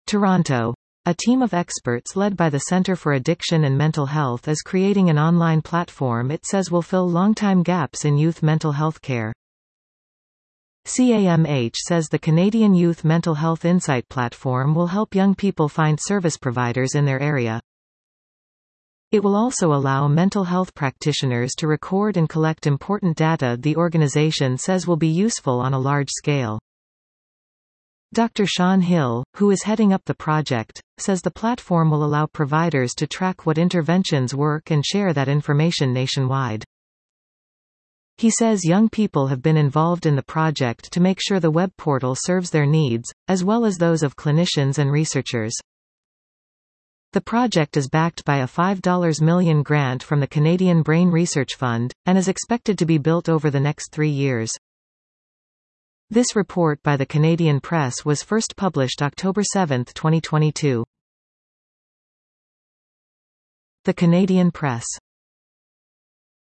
Toronto. A team of experts led by the Centre for Addiction and Mental Health is creating an online platform it says will fill long-time gaps in youth mental health care. CAMH says the Canadian Youth Mental Health Insight Platform will help young people find service providers in their area. It will also allow mental health practitioners to record and collect important data the organization says will be useful on a large scale. Dr. Sean Hill, who is heading up the project, says the platform will allow providers to track what interventions work and share that information nationwide. He says young people have been involved in the project to make sure the web portal serves their needs, as well as those of clinicians and researchers. The project is backed by a $5 million grant from the Canadian Brain Research Fund, and is expected to be built over the next 3 years. This report by the Canadian Press was first published October 7, 2022. The Canadian Press.